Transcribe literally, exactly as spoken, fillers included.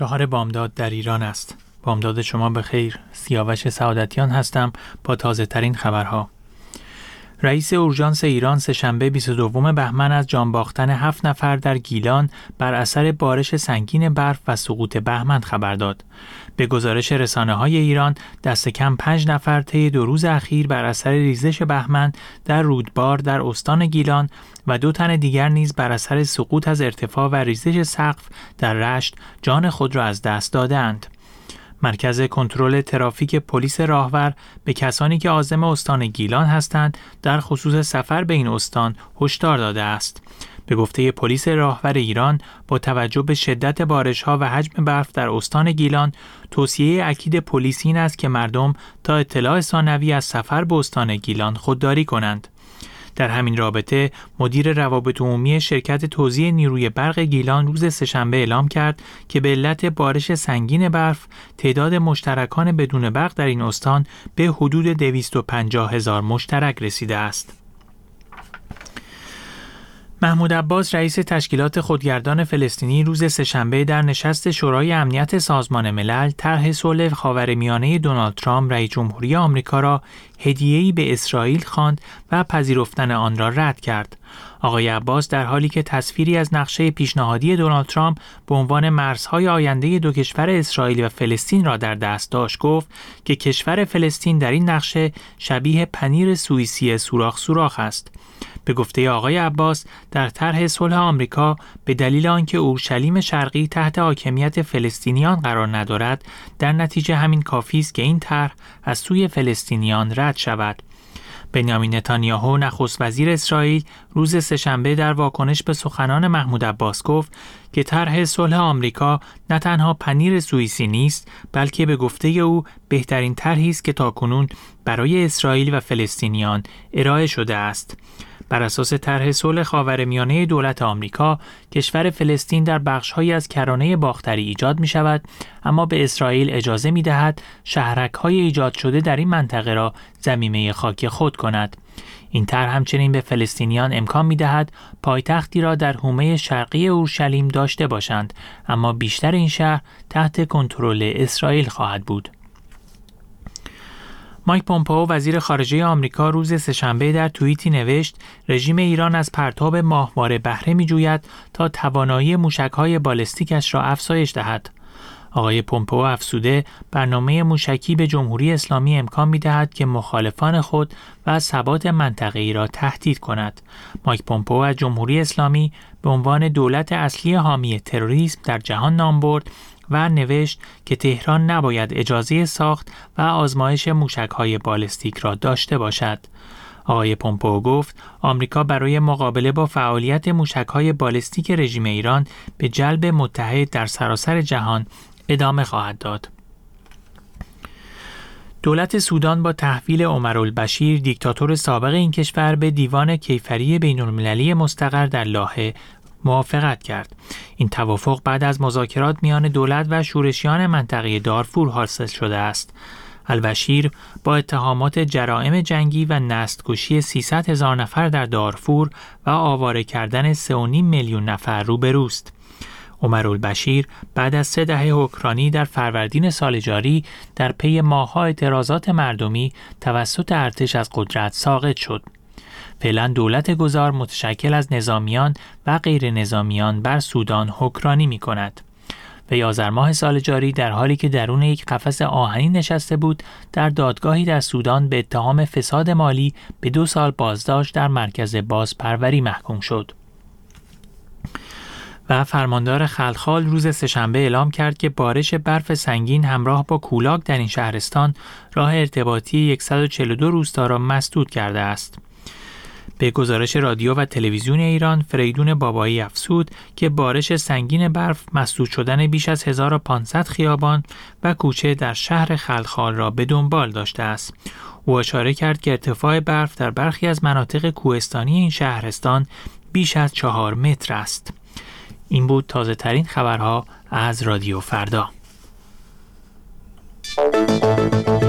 چهار بامداد در ایران است. بامداد شما بخیر. سیاوش سعادتیان هستم با تازه ترین خبرها. رئیس اورژانس ایران سه‌شنبه بیست و دوم بهمن از جان باختن هفت نفر در گیلان بر اثر بارش سنگین برف و سقوط بهمن خبر داد. به گزارش رسانه‌های ایران دست کم پنج نفر طی دو روز اخیر بر اثر ریزش بهمن در رودبار در استان گیلان و دو تن دیگر نیز بر اثر سقوط از ارتفاع و ریزش سقف در رشت جان خود را از دست دادند. مرکز کنترل ترافیک پلیس راهور به کسانی که عازم استان گیلان هستند در خصوص سفر به این استان هشدار داده است. به گفته پلیس راهور ایران، با توجه به شدت بارش‌ها و حجم برف در استان گیلان، توصیه اکید پلیس این است که مردم تا اطلاع ثانوی از سفر به استان گیلان خودداری کنند. در همین رابطه مدیر روابط عمومی شرکت توزیع نیروی برق گیلان روز سه‌شنبه اعلام کرد که به علت بارش سنگین برف تعداد مشترکان بدون برق در این استان به حدود دویست و پنجاه هزار مشترک رسیده است. محمود عباس رئیس تشکیلات خودگردان فلسطینی روز سه‌شنبه در نشست شورای امنیت سازمان ملل طرح صلح خاورمیانه دونالد ترامپ رئیس جمهوری آمریکا را هدیه‌ای به اسرائیل خواند و پذیرفتن آن را رد کرد. آقای عباس در حالی که تصویری از نقشه پیشنهادی دونالد ترامپ به عنوان مرزهای آینده دو کشور اسرائیل و فلسطین را در دست داشت، گفت که کشور فلسطین در این نقشه شبیه پنیر سوئیسی سوراخ سوراخ است. به گفته آقای عباس، در طرح صلح آمریکا به دلیل آنکه اورشلیم شرقی تحت حاکمیت فلسطینیان قرار ندارد، در نتیجه همین کافی است که این طرح از سوی فلسطینیان رد شود. بنیامین نتانیاهو نخست وزیر اسرائیل روز سه‌شنبه در واکنش به سخنان محمود عباس گفت که طرح صلح آمریکا نه تنها پنیر سوئیسی نیست، بلکه به گفته او بهترین طرحی است که تاکنون برای اسرائیل و فلسطینیان ارائه شده است. بر اساس طرح صلح خاورمیانه دولت آمریکا، کشور فلسطین در بخش‌هایی از کرانه باختری ایجاد می‌شود، اما به اسرائیل اجازه می‌دهد شهرک‌های ایجاد شده در این منطقه را ضمیمه خاک خود کند. این طرح همچنین به فلسطینیان امکان می‌دهد پایتختی را در حومه شرقی اورشلیم داشته باشند، اما بیشتر این شهر تحت کنترل اسرائیل خواهد بود. مایک پومپئو وزیر خارجه آمریکا روز سه‌شنبه در توییتی نوشت رژیم ایران از پرتاب ماهواره بهره می‌جوید تا توانایی موشک‌های بالستیکش را افزایش دهد. آقای پومپئو افزوده برنامه موشکی به جمهوری اسلامی امکان می‌دهد که مخالفان خود و ثبات منطقه‌ای را تهدید کند. مایک پومپئو از جمهوری اسلامی به عنوان دولت اصلی حامی تروریسم در جهان نام برد و نوشت که تهران نباید اجازه ساخت و آزمایش موشک‌های بالستیک را داشته باشد. آقای پومپئو گفت آمریکا برای مقابله با فعالیت موشک‌های بالستیک رژیم ایران به جلب متحد در سراسر جهان ادامه خواهد داد. دولت سودان با تحویل عمرالبشیر دیکتاتور سابق این کشور به دیوان کیفری بین‌المللی مستقر در لاهه موافقت کرد. این توافق بعد از مذاکرات میان دولت و شورشیان منطقه دارفور حاصل شده است. البشیر با اتهامات جرائم جنگی و نسل‌کشی سیصد هزار نفر در دارفور و آواره کردن سه و نیم میلیون نفر روبروست. عمرالبشیر بعد از سه دهه حکمرانی در فروردین سال جاری در پی ماه‌ها اعتراضات مردمی توسط ارتش از قدرت ساقط شد. فعلا دولت گذار متشکل از نظامیان و غیر نظامیان بر سودان حکمرانی می کند. وی آذر ماه سال جاری در حالی که درون یک قفس آهنی نشسته بود، در دادگاهی در سودان به اتهام فساد مالی به دو سال بازداشت در مرکز بازپروری محکوم شد. و فرماندار خلخال روز سه‌شنبه اعلام کرد که بارش برف سنگین همراه با کولاک در این شهرستان راه ارتباطی صد و چهل و دو روستا را مسدود کرده است. به گزارش رادیو و تلویزیون ایران، فریدون بابایی افزود که بارش سنگین برف مسدود شدن بیش از هزار و پانصد خیابان و کوچه در شهر خلخال را به دنبال داشته است. او اشاره کرد که ارتفاع برف در برخی از مناطق کوهستانی این شهرستان بیش از چهار متر است. این بود تازه ترین خبرها از رادیو فردا.